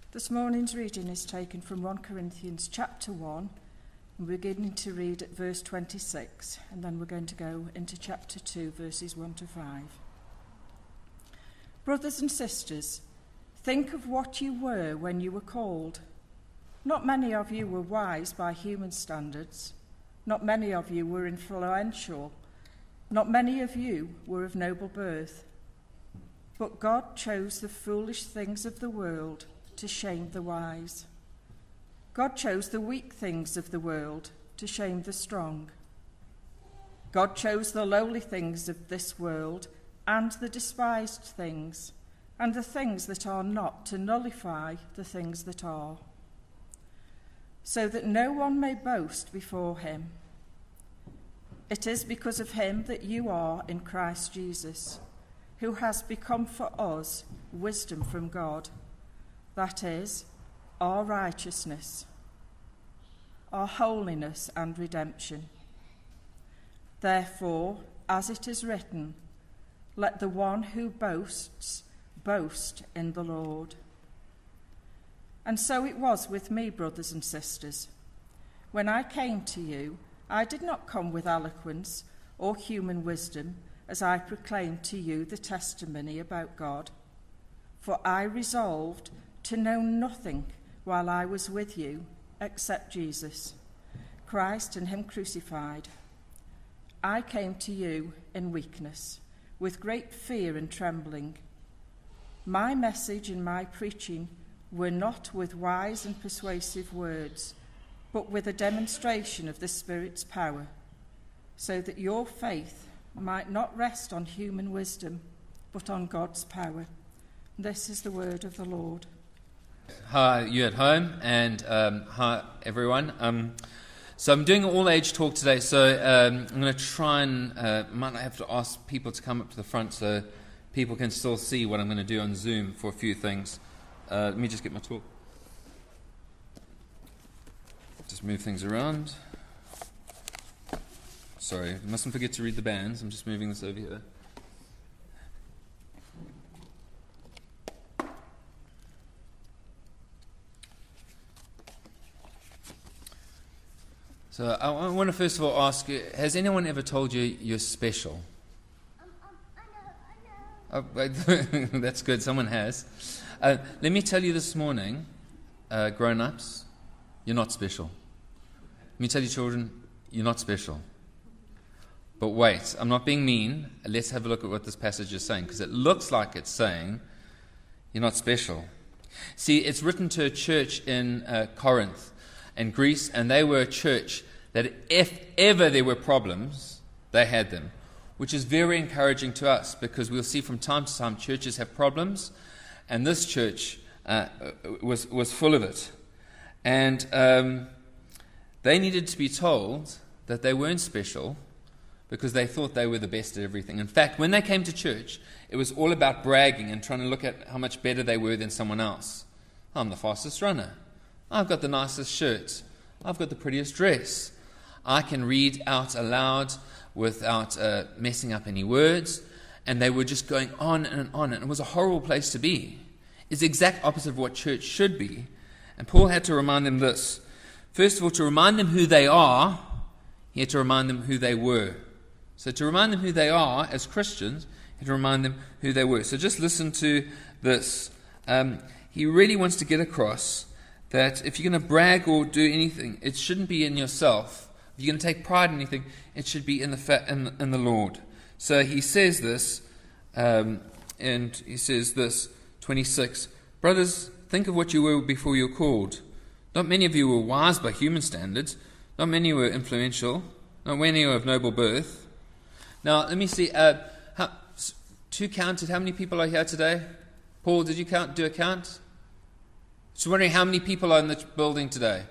This morning's reading is taken from 1 Corinthians chapter 1, and we're beginning to read at verse 26, and then we're going to go into chapter 2, verses 1 to 5. Brothers and sisters, think of what you were when you were called. Not many of you were wise by human standards. Not many of you were influential. Not many of you were of noble birth. But God chose the foolish things of the world to shame the wise. God chose the weak things of the world to shame the strong. God chose the lowly things of this world and the despised things, and the things that are not, to nullify the things that are, so that no one may boast before him. It is because of him that you are in Christ Jesus, who has become for us wisdom from God, that is, our righteousness, our holiness and redemption. Therefore, as it is written, let the one who boasts boast in the Lord. And so it was with me, brothers and sisters. When I came to you, I did not come with eloquence or human wisdom as I proclaimed to you the testimony about God. For I resolved to know nothing while I was with you except Jesus, Christ and him crucified. I came to you in weakness, with great fear and trembling. My message and my preaching were not with wise and persuasive words, but with a demonstration of the Spirit's power, so that your faith might not rest on human wisdom, but on God's power. This is the word of the Lord. Hi, you at home, and hi, everyone. So I'm doing an all-age talk today, so I'm going to try and might have to ask people to come up to the front so people can still see what I'm going to do on Zoom for a few things. Let me just get my talk. Just move things around. Sorry, mustn't forget to read the bands. I'm just moving this over here. So I want to first of all ask you, has anyone ever told you you're special? I know. Oh, that's good, someone has. Let me tell you this morning, grown-ups, you're not special. Let me tell you, children, you're not special. But wait, I'm not being mean. Let's have a look at what this passage is saying, because it looks like it's saying you're not special. See, it's written to a church in Corinth in Greece, and they were a church that if ever there were problems, they had them, which is very encouraging to us, because we'll see from time to time churches have problems, and this church was full of it. And they needed to be told that they weren't special because they thought they were the best at everything. In fact, when they came to church, it was all about bragging and trying to look at how much better they were than someone else. I'm the fastest runner. I've got the nicest shirt. I've got the prettiest dress. I can read out aloud without messing up any words. And they were just going on and on. And it was a horrible place to be. It's the exact opposite of what church should be. And Paul had to remind them this. First of all, to remind them who they are, he had to remind them who they were. So to remind them who they are as Christians, he had to remind them who they were. So just listen to this. He really wants to get across that if you're going to brag or do anything, it shouldn't be in yourself. If you're going to take pride in anything, it should be in the Lord. So he says this, and he says this, 26, brothers, think of what you were before you were called. Not many of you were wise by human standards. Not many were influential. Not many were of noble birth. Now, let me see. Two counted. How many people are here today? Paul, did you do a count? Just wondering how many people are in the building today?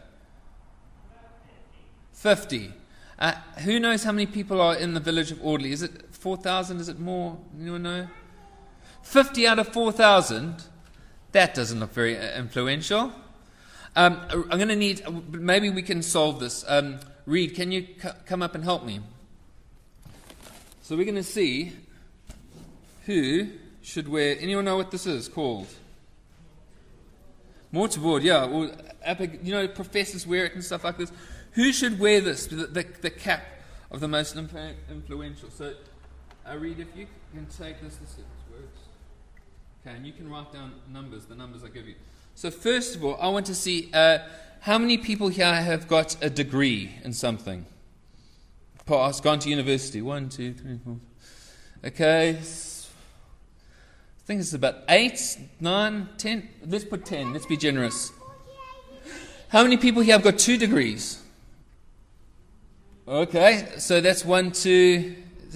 50. Who knows how many people are in the village of Audley? Is it 4,000? Is it more? Anyone know? 50 out of 4,000? That doesn't look very influential. I'm going to need, maybe we can solve this. Reed, can you come up and help me? So we're going to see who should wear, anyone know what this is called? Mortarboard, yeah. Or, professors wear it and stuff like this. Who should wear this? The cap of the most influential. So, Reed, if you can take this works. Okay, and you can write down the numbers I give you. So first of all, I want to see how many people here have got a degree in something. Gone to university. 1, 2, 3, 4. Okay. I think it's about 8, 9, 10. Let's put 10. Let's be generous. How many people here have got 2 degrees? Okay, so that's 1, 2,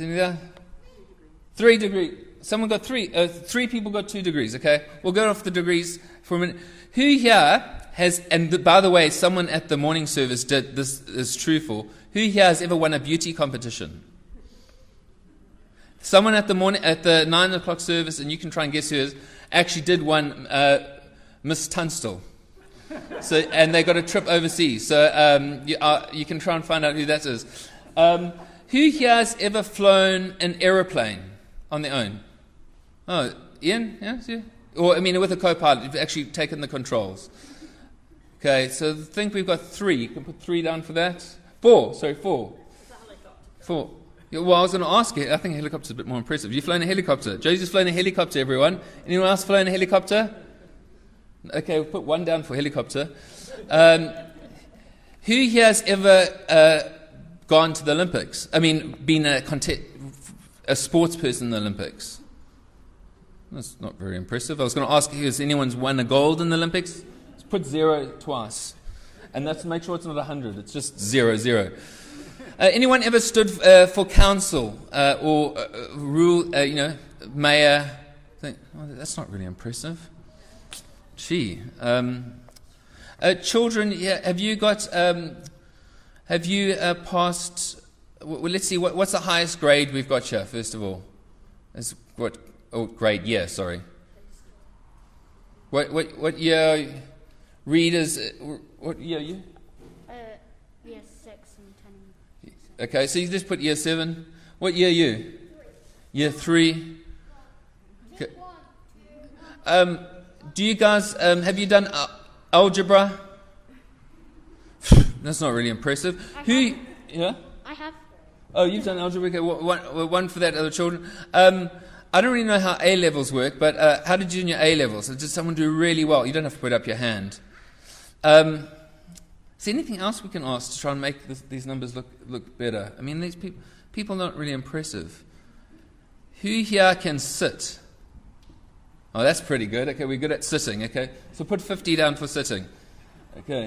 3 degrees. Someone got 3. 3 people got 2 degrees, okay? We'll go off the degrees for a minute. Who here has, and by the way, someone at the morning service did, this is true for, who here has ever won a beauty competition? Someone at the 9 o'clock service, and you can try and guess who it is, actually did one Miss Tunstall. So, and they got a trip overseas. So you can try and find out who that is. Who here has ever flown an aeroplane on their own? Oh, Ian? Yes, yeah. Or, with a co-pilot, you've actually taken the controls. Okay, so I think we've got 3. You can put 3 down for that. 4. Sorry, 4. It's a helicopter. 4. Yeah, well, I was going to ask you. I think a helicopter's a bit more impressive. You've flown a helicopter. Josie's flown a helicopter, everyone. Anyone else flown a helicopter? Okay, we'll put 1 down for helicopter. Who here has ever gone to the Olympics? Been a sports person in the Olympics? That's not very impressive. I was going to ask you, has anyone's won a gold in the Olympics? Let's put 0 twice. And that's make sure it's not 100. It's just 0, 0. Anyone ever stood for council or rule, mayor? That's not really impressive. Gee. Children, have you got, passed, well, let's see, what's the highest grade we've got here, first of all? Grade, yeah, sorry. What year, readers, what year are you? Year 6 and 10. Okay, so you just put year 7. What year are you? 3. Year 3. Okay. Do you guys, have you done algebra? That's not really impressive. Yeah? I have. Oh, you've done algebra. Okay, one for that, other children. I don't really know how A levels work, but how did you do in your A levels? Did someone do really well? You don't have to put up your hand. Is there anything else we can ask to try and make these numbers look better? These people are not really impressive. Who here can sit? Oh, that's pretty good. Okay, we're good at sitting. Okay, so put 50 down for sitting. Okay.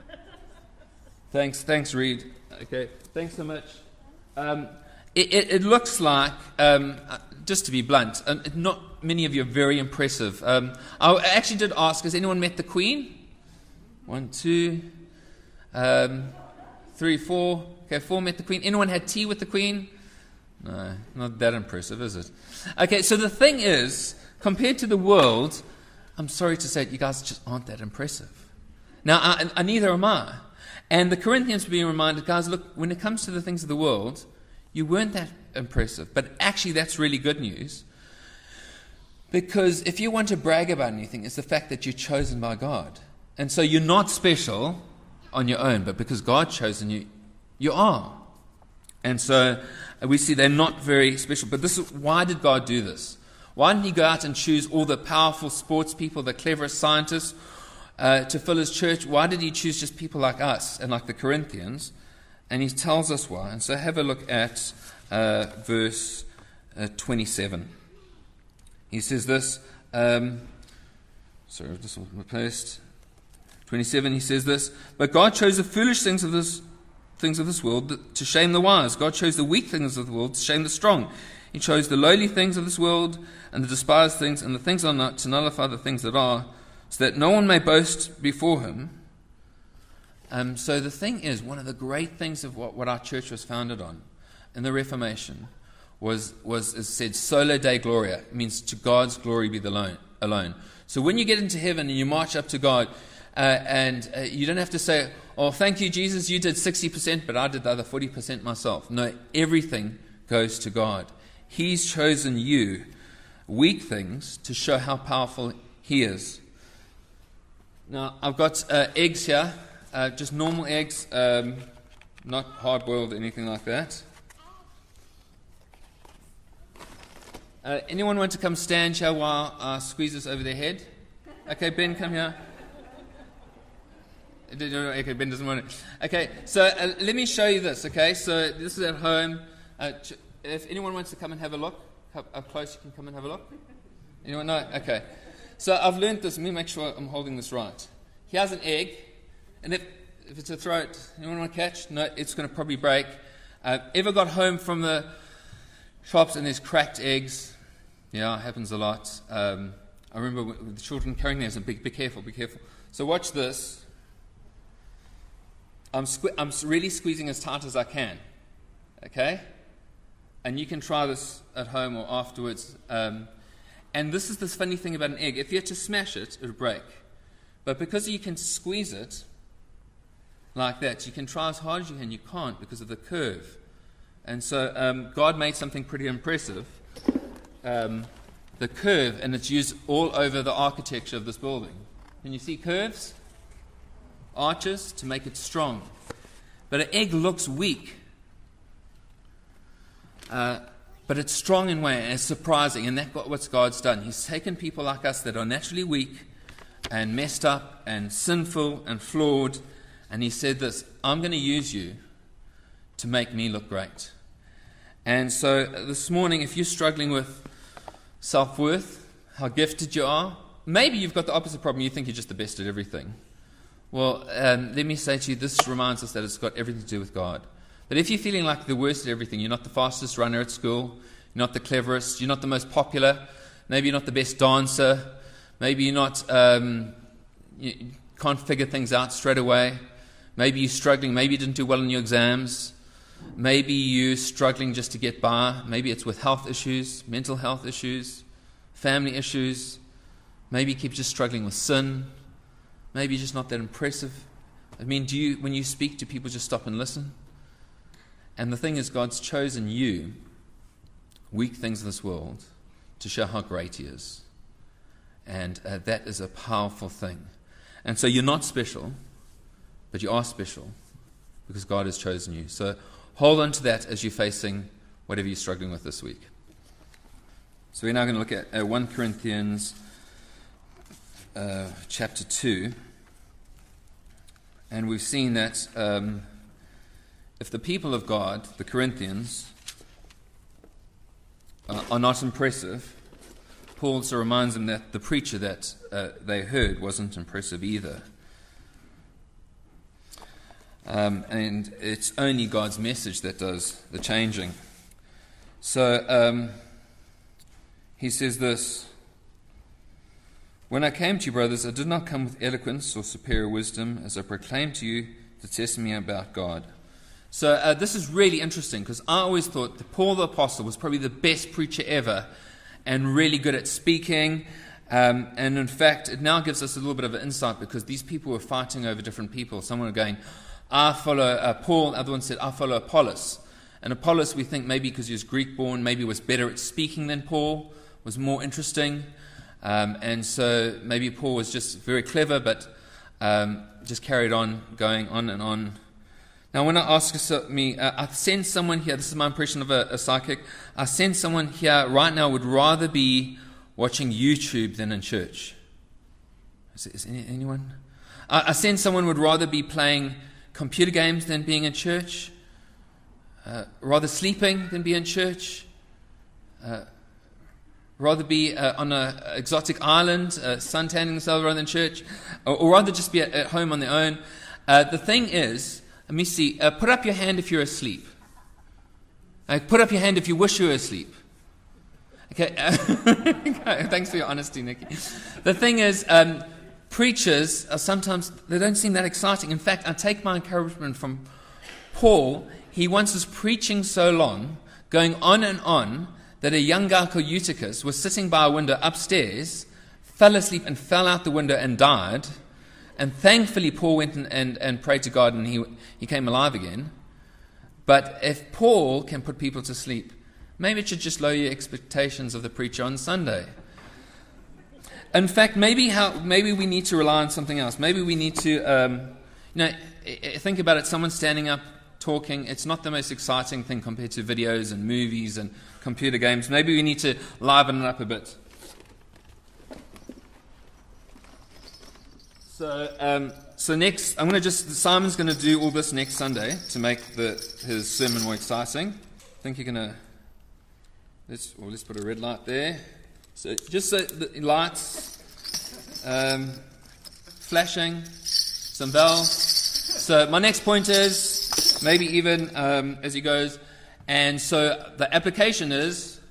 Thanks, Reed. Okay, thanks so much. It looks like, just to be blunt, not many of you are very impressive. I actually did ask, has anyone met the Queen? 1, 2, 3, 4. Okay, 4 met the Queen. Anyone had tea with the Queen? No, not that impressive, is it? Okay, so the thing is, compared to the world, I'm sorry to say it, you guys just aren't that impressive. Now, neither am I. And the Corinthians were being reminded, guys, look, when it comes to the things of the world, you weren't that impressive. But actually, that's really good news. Because if you want to brag about anything, it's the fact that you're chosen by God. And so you're not special on your own, but because God's chosen you, you are. And so we see they're not very special. But why did God do this? Why didn't he go out and choose all the powerful sports people, the cleverest scientists, to fill his church? Why did he choose just people like us and like the Corinthians? And he tells us why. And so have a look at verse 27. He says this. Sorry, this was replaced. 27, he says this. But God chose the foolish things of this world to shame the wise. God chose the weak things of the world to shame the strong. He chose the lowly things of this world and the despised things and the things that are not to nullify the things that are, so that no one may boast before him. So the thing is, one of the great things of what our church was founded on in the Reformation was said, Sola Dei Gloria. It means to God's glory be the alone. So when you get into heaven and you march up to God, and you don't have to say, oh, thank you, Jesus, you did 60%, but I did the other 40% myself. No, everything goes to God. He's chosen you, weak things, to show how powerful he is. Now, I've got eggs here, just normal eggs, not hard-boiled or anything like that. Anyone want to come stand here while I squeeze this over their head? Okay, Ben, come here. Okay, Ben doesn't want it. Okay, so let me show you this, okay? So this is at home. If anyone wants to come and have a look, up close you can come and have a look. Anyone? No? Okay. So I've learned this. Let me make sure I'm holding this right. Here's an egg, and if it's a throat, anyone want to catch? No, it's going to probably break. Ever got home from the shops and there's cracked eggs? Yeah, it happens a lot. I remember with the children carrying theirs and be careful, be careful. So watch this. I'm really squeezing as tight as I can, okay? And you can try this at home or afterwards. And this is this funny thing about an egg. If you had to smash it, it would break. But because you can squeeze it like that, you can try as hard as you can. You can't because of the curve. And so God made something pretty impressive. The curve, and it's used all over the architecture of this building. Can you see curves? Arches to make it strong. But an egg looks weak. But it's strong in a way, and it's surprising, and that's what God's done. He's taken people like us that are naturally weak and messed up and sinful and flawed, and he said this, I'm going to use you to make me look great. And so this morning, if you're struggling with self-worth, how gifted you are, maybe you've got the opposite problem, you think you're just the best at everything. Well, let me say to you, this reminds us that it's got everything to do with God. But if you're feeling like the worst at everything, you're not the fastest runner at school, you're not the cleverest, you're not the most popular, maybe you're not the best dancer, maybe you're not, you can't figure things out straight away, maybe you're struggling, maybe you didn't do well in your exams, maybe you're struggling just to get by, maybe it's with health issues, mental health issues, family issues, maybe you keep just struggling with sin, maybe you're just not that impressive. I mean, when you speak, do people just stop and listen? And the thing is, God's chosen you, weak things in this world, to show how great He is. And that is a powerful thing. And so you're not special, but you are special because God has chosen you. So hold on to that as you're facing whatever you're struggling with this week. So we're now going to look at 1 Corinthians chapter 2. And we've seen that if the people of God, the Corinthians, are not impressive, Paul also reminds them that the preacher that they heard wasn't impressive either. And it's only God's message that does the changing. So he says this, when I came to you, brothers, I did not come with eloquence or superior wisdom, as I proclaimed to you the testimony about God. So this is really interesting, because I always thought that Paul the Apostle was probably the best preacher ever and really good at speaking. And in fact, it now gives us a little bit of an insight, because these people were fighting over different people. Some were going, I follow Paul. The other one said, I follow Apollos. And Apollos, we think maybe because he was Greek-born, maybe was better at speaking than Paul, was more interesting. And so maybe Paul was just very clever, but just carried on, going on and on. Now, when I ask me, I sense someone here, this is my impression of a psychic, I sense someone here right now would rather be watching YouTube than in church. Is anyone? I sense someone would rather be playing computer games than being in church, rather sleeping than be in church, rather be on an exotic island, suntanning themselves rather than church, or rather just be at home on their own. The thing is, let me see, put up your hand if you're asleep. Put up your hand if you wish you were asleep. Okay, thanks for your honesty, Nikki. The thing is, preachers are sometimes, they don't seem that exciting. In fact, I take my encouragement from Paul. He once was preaching so long, going on and on, that a young guy called Eutychus was sitting by a window upstairs, fell asleep and fell out the window and died. And thankfully, Paul went and prayed to God, and he came alive again. But if Paul can put people to sleep, maybe it should just lower your expectations of the preacher on Sunday. In fact, maybe we need to rely on something else. Maybe we need to, think about it. Someone standing up, talking. It's not the most exciting thing compared to videos and movies and computer games. Maybe we need to liven it up a bit. So next, Simon's going to do all this next Sunday to make his sermon more exciting. I think you're going to, let's put a red light there. So just the lights, flashing, some bells. So my next point is, maybe even as he goes, and so the application is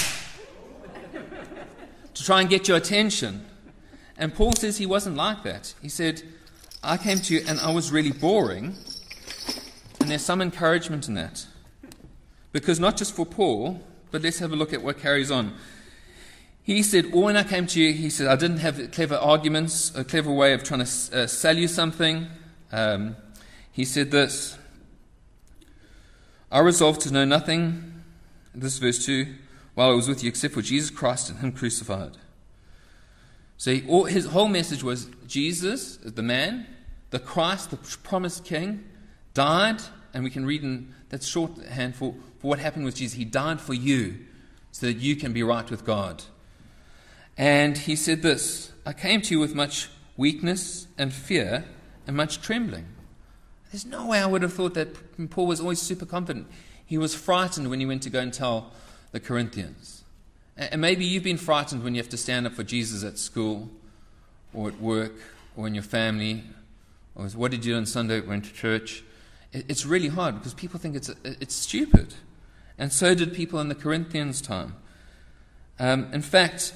to try and get your attention. And Paul says he wasn't like that. He said, I came to you and I was really boring. And there's some encouragement in that. Because not just for Paul, but let's have a look at what carries on. He said, when I came to you, he said, I didn't have clever arguments, a clever way of trying to sell you something. He said this, I resolved to know nothing, this is verse 2, while I was with you except for Jesus Christ and Him crucified. So his whole message was Jesus, the man, the Christ, the promised King, died, and we can read in that shorthand for what happened with Jesus. He died for you so that you can be right with God. And he said this, I came to you with much weakness and fear and much trembling. There's no way I would have thought that Paul was always super confident. He was frightened when he went to go and tell the Corinthians. And maybe you've been frightened when you have to stand up for Jesus at school or at work or in your family. Or what did you do on Sunday? Went to church. It's really hard because people think it's stupid. And so did people in the Corinthians' time. In fact,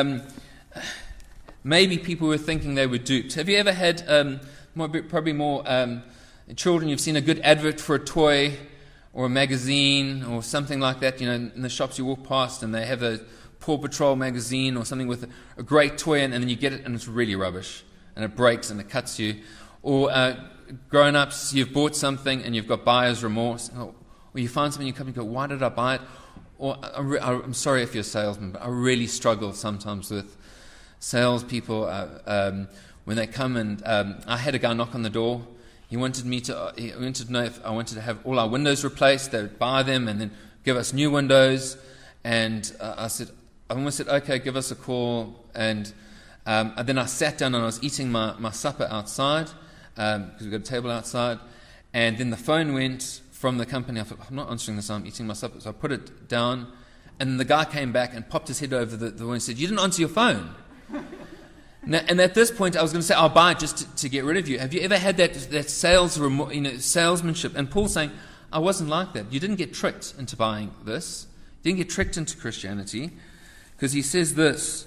maybe people were thinking they were duped. Have you ever had, probably more children, you've seen a good advert for a toy or a magazine or something like that, in the shops you walk past and they have a Paw Patrol magazine or something with a great toy and then you get it and it's really rubbish and it breaks and it cuts you. Or grown-ups, you've bought something and you've got buyer's remorse. Or you find something in your company and go, why did I buy it? Or I'm sorry if you're a salesman, but I really struggle sometimes with salespeople when they come and I had a guy knock on the door. He wanted to know if I wanted to have all our windows replaced. They would buy them and then give us new windows. And I almost said, okay, give us a call. And then I sat down and I was eating my supper outside because we've got a table outside. And then the phone went from the company. I thought, I'm not answering this, I'm eating my supper. So I put it down. And the guy came back and popped his head over the window and said, you didn't answer your phone. And at this point, I was going to say, I'll buy it just to get rid of you. Have you ever had that salesmanship? And Paul's saying, I wasn't like that. You didn't get tricked into buying this. You didn't get tricked into Christianity. Because he says this.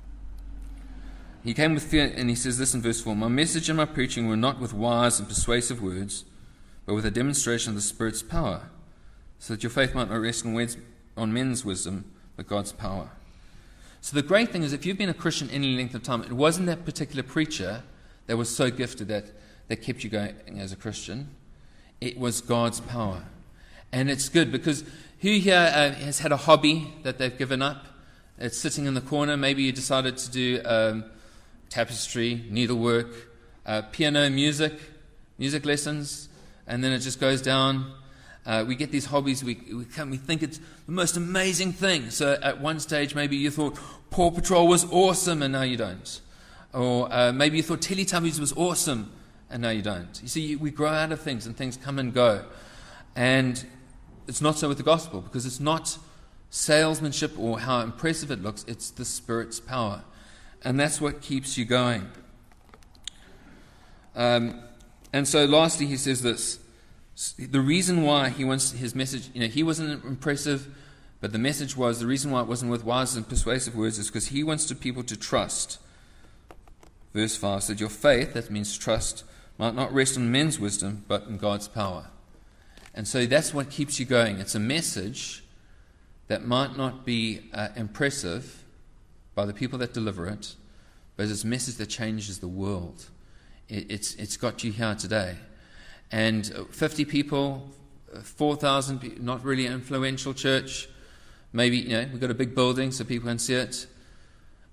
He came with fear, and he says this in verse 4. My message and my preaching were not with wise and persuasive words, but with a demonstration of the Spirit's power, so that your faith might not rest on men's wisdom, but God's power. So the great thing is, if you've been a Christian any length of time, it wasn't that particular preacher that was so gifted that kept you going as a Christian. It was God's power. And it's good, because who here has had a hobby that they've given up? It's sitting in the corner. Maybe you decided to do tapestry, needlework, piano, music lessons, and then it just goes down. We get these hobbies, we think it's the most amazing thing. So at one stage, maybe you thought Paw Patrol was awesome, and now you don't. Or maybe you thought Teletubbies was awesome, and now you don't. You see, we grow out of things, and things come and go. And it's not so with the gospel, because it's not salesmanship or how impressive it looks, it's the Spirit's power. And that's what keeps you going. And so lastly, he says this. The reason why he wants his message, he wasn't impressive, but the message was, the reason why it wasn't with wise and persuasive words is because he wants people to trust. Verse 5 said, your faith, that means trust, might not rest on men's wisdom, but in God's power. And so that's what keeps you going. It's a message that might not be impressive by the people that deliver it, but it's a message that changes the world. It's got you here today. And 50 people, 4,000, not really an influential church. Maybe, we've got a big building so people can see it.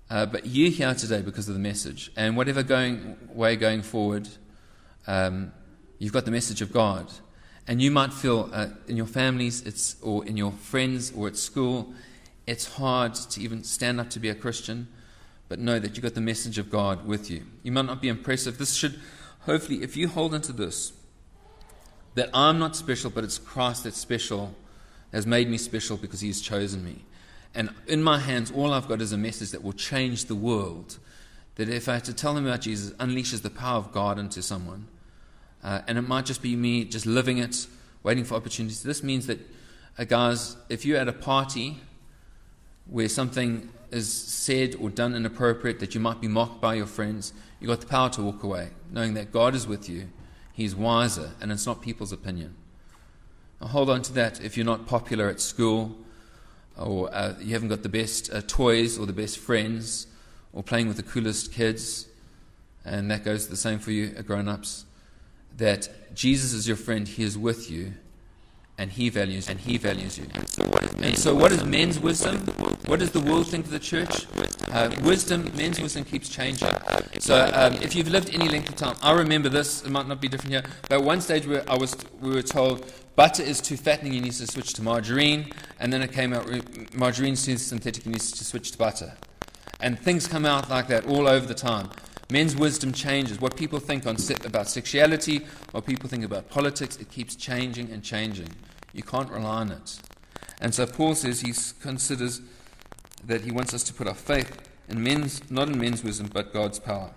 But you're here today because of the message. And whatever going forward, you've got the message of God. And you might feel in your families or in your friends or at school, it's hard to even stand up to be a Christian, but know that you've got the message of God with you. You might not be impressive. This should, hopefully, if you hold into this, that I'm not special, but it's Christ that's special, has made me special because He's chosen me. And in my hands, all I've got is a message that will change the world. That if I had to tell them about Jesus, unleashes the power of God into someone. And it might just be me just living it, waiting for opportunities. This means that, guys, if you're at a party where something is said or done inappropriate, that you might be mocked by your friends, you've got the power to walk away, knowing that God is with you, He's wiser, and it's not people's opinion. Now hold on to that if you're not popular at school, or you haven't got the best toys or the best friends, or playing with the coolest kids, and that goes the same for you grown-ups, that Jesus is your friend, He is with you, and He values you. And so what is men's wisdom? What does the world think of the church? Men's wisdom keeps changing. So if you've lived any length of time, I remember this, it might not be different here, but at one stage we were told butter is too fattening, you need to switch to margarine, and then it came out margarine's too synthetic, you need to switch to butter. And things come out like that all over the time. Men's wisdom changes. What people think about sexuality, what people think about politics, it keeps changing and changing. You can't rely on it. And so Paul says he considers that he wants us to put our faith in not in men's wisdom, but God's power.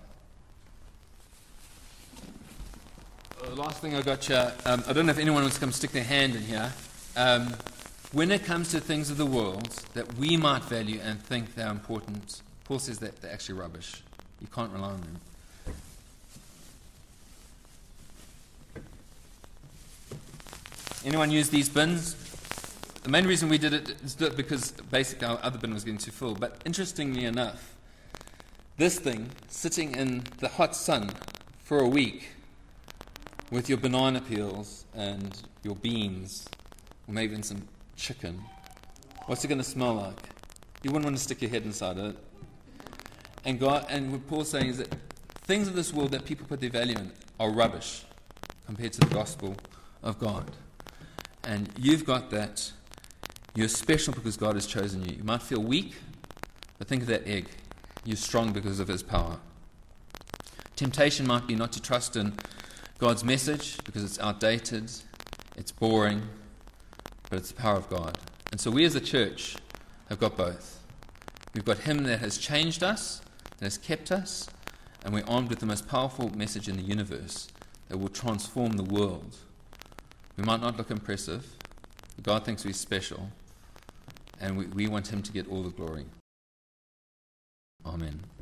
The last thing I got here, I don't know if anyone wants to come stick their hand in here. When it comes to things of the world that we might value and think they're important, Paul says that they're actually rubbish. You can't rely on them. Anyone use these bins? The main reason we did it is because basically our other bin was getting too full. But interestingly enough, this thing, sitting in the hot sun for a week with your banana peels and your beans, or maybe even some chicken, what's it going to smell like? You wouldn't want to stick your head inside it. And what Paul's saying is that things of this world that people put their value in are rubbish compared to the gospel of God. And you've got that. You're special because God has chosen you. You might feel weak, but think of that egg. You're strong because of His power. Temptation might be not to trust in God's message because it's outdated, it's boring, but it's the power of God. And so we as a church have got both. We've got Him that has changed us, that has kept us, and we're armed with the most powerful message in the universe that will transform the world. We might not look impressive, but God thinks we're special, and we want Him to get all the glory. Amen.